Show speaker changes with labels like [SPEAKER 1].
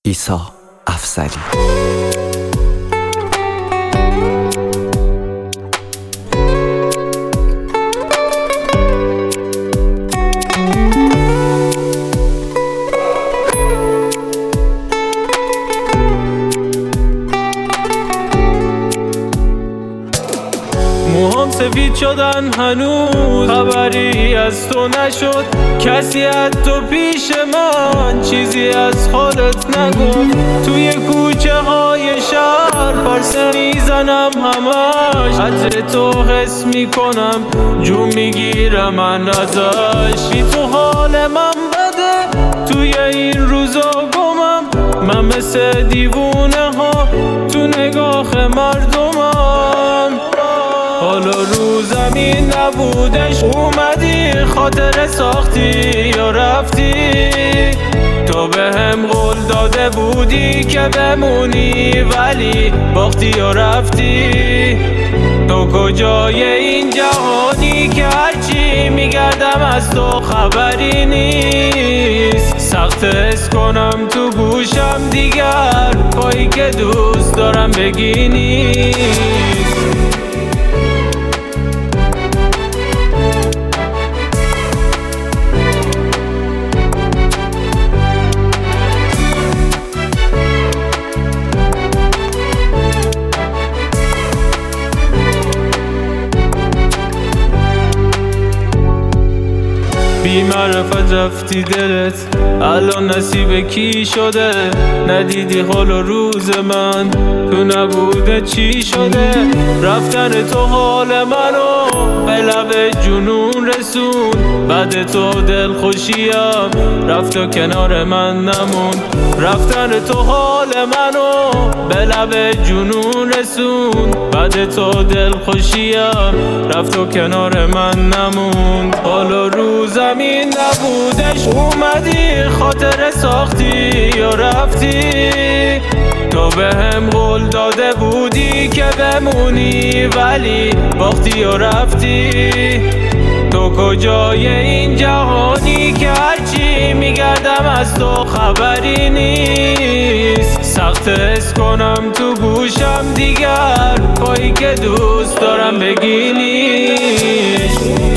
[SPEAKER 1] عیسی افضلی.
[SPEAKER 2] موهام سفید شدن هنوز خبری از تو نشد، کسی از تو پیش من چیزی از خودت نگفت. توی کوچه های شهر پرسه میزنم همش، عطر تو حس میکنم جو میگیرم من ازش. بی تو حال من بده توی این روزا گمم، من مثل دیوونه ها تو نگاه مردمم. حالا رو زمین نبودش اومدی خاطره ساختی یا رفتی، تو به هم قول داده بودی که بمونی ولی باختی یا رفتی. تو کجای این جهانی که هرچی میگردم از تو خبری نیست. سخت حس کنم تو گوشم دیگر پایی که دوست دارم بگی نیست. بی معرفت رفتی دلت الان نصیب کی شده؟ ندیدی حال و روز من تو نبوده چی شده؟ رفتن تو حال منو به لب جنون رسون، بعد تو دل خوشیم رفت و کنار من نمون. رفتن تو حال منو به لب جنون رسون، بعد تو دل خوشیم رفت و کنار من نمون. حالا رو زمین نبودش اومدی خاطره ساختی یا رفتی، تو به هم قول داده بودی که بمونی ولی باختی یا رفتی. تو کجای این جهانی که هرچی میگردم از تو خبری نیست. سخت حس کنم تو گوشم دیگر پایی که دوست دارم بگی نیست.